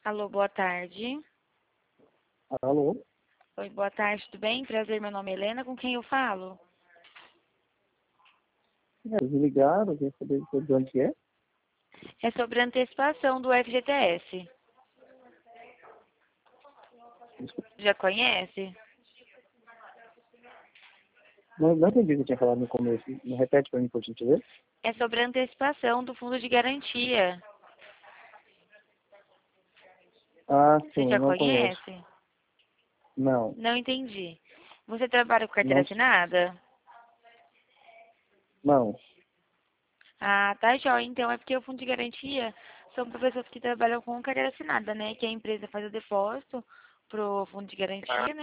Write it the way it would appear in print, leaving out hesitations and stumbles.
Alô, boa tarde. Alô? Oi, boa tarde, tudo bem? Prazer, meu nome é Helena, com quem eu falo? Eles me ligaram, quer saber de onde é? É sobre a antecipação do FGTS. Já conhece? Não entendi o que eu tinha falado no começo. Me repete para mim, por gentileza. É sobre a antecipação do fundo de garantia. Ah, Você sim, já não conheço. conhece? Não, Não entendi. Você trabalha com carteira não, assinada? não. Ah, tá, joia. Então é porque o fundo de garantia são para pessoas que trabalham com carteira assinada, né? Que a empresa faz o depósito pro fundo de garantia, né?